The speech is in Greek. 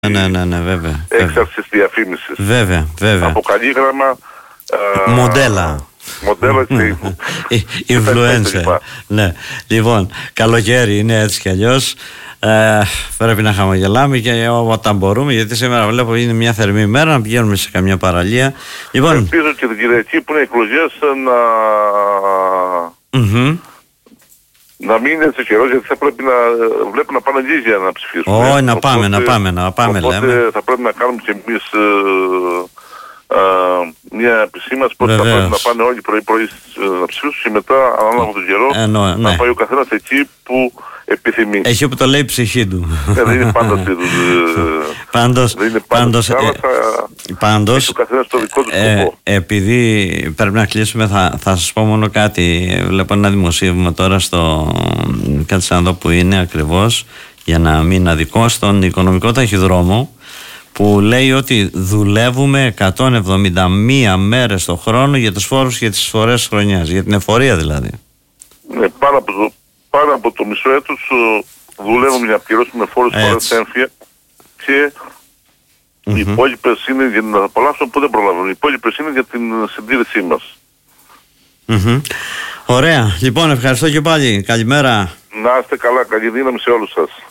Ναι, βέβαια. Έξαρσης διαφήμισης. Βέβαια. Από καλλίγραμμα. Μοντέλα. Influencer. Ναι. Λοιπόν, καλοκαίρι είναι έτσι κι αλλιώς. Πρέπει να χαμογελάμε και όταν μπορούμε, γιατί σήμερα βλέπω είναι μια θερμή μέρα, να πηγαίνουμε σε καμιά παραλία. Λοιπόν, ελπίζω και την Κυριακή που είναι εκλογές να μην είναι έτσι καιρός, γιατί θα πρέπει να βλέπω να πάνε λίγοι να ψηφίσουν. Όχι, να πάμε. Οπότε λέμε. θα πρέπει να κάνουμε και εμείς μια επισήμανση πως θα πρέπει να πάνε όλοι πρωί να ψηφίσουν και μετά ανάλογα τον καιρό να πάει ο καθένας εκεί που επιθυμεί. Εκεί που το λέει η ψυχή του. Δεν είναι πάντως ο καθένας το δικό του σκοπό. Επειδή πρέπει να κλείσουμε, θα σας πω μόνο κάτι. Βλέπω ένα δημοσίευμα τώρα κάτσε να δω που είναι ακριβώς, για να μην αδικό, στον Οικονομικό Ταχυδρόμο, που λέει ότι δουλεύουμε 171 μέρες το χρόνο για τους φόρους και τις εισφορές της χρονιάς, για την εφορία δηλαδή. Ναι, πάνω από το μισό έτος δουλεύουμε για να πληρώσουμε φόρους φορές έμφυα και οι υπόλοιπες είναι για να απολαύσουμε που δεν προλαβαίνουν. Οι υπόλοιπες είναι για την συντήρησή μας. Ωραία. Λοιπόν, ευχαριστώ και πάλι. Καλημέρα. Να είστε καλά. Καλή δύναμη σε όλους σας.